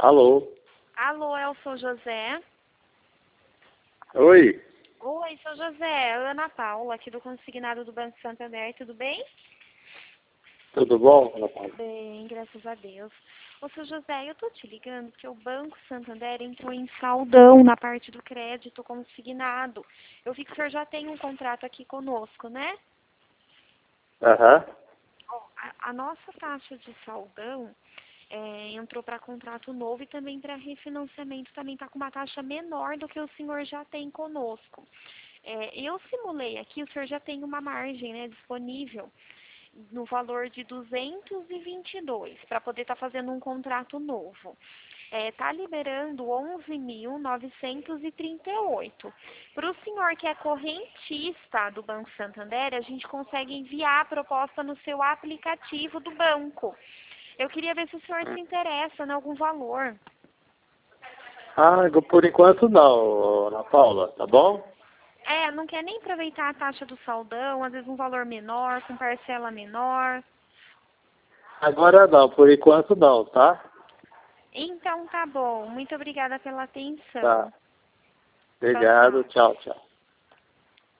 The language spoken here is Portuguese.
Alô? Alô, é o seu José? Oi? Oi, seu José, Ana Paula, aqui do Consignado do Banco Santander, tudo bem? Tudo bom, Ana Paula? Bem, graças a Deus. Ô, seu José, eu tô te ligando porque o Banco Santander entrou em saldão na parte do crédito consignado. Eu vi que o senhor já tem um contrato aqui conosco, né? Aham. Ó, a nossa taxa de saldão entrou para contrato novo e também para refinanciamento também está com uma taxa menor do que o senhor já tem conosco. Eu simulei aqui, o senhor já tem uma margem, né, disponível no valor de 222 para poder estar fazendo um contrato novo. Está liberando 11.938. Para o senhor que é correntista do Banco Santander, a gente consegue enviar a proposta no seu aplicativo do banco. Eu queria ver se o senhor se interessa em algum valor. Por enquanto não, Ana Paula, tá bom? Não quer nem aproveitar a taxa do saldão, às vezes um valor menor, com parcela menor. Agora não, por enquanto não, tá? Então tá bom. Muito obrigada pela Tá. atenção. Tchau, Obrigado, tchau. tchau, tchau.